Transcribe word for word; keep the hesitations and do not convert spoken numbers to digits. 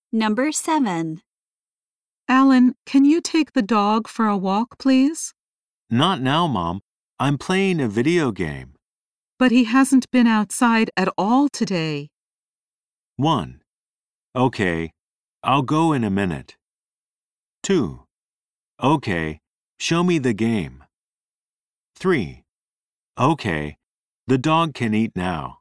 Number seven. Alan, can you take the dog for a walk, please? Not now, Mom. I'm playing a video game. But he hasn't been outside at all today. one. Okay, I'll go in a minute. two. Okay, show me the game. three. Okay, the dog can eat now.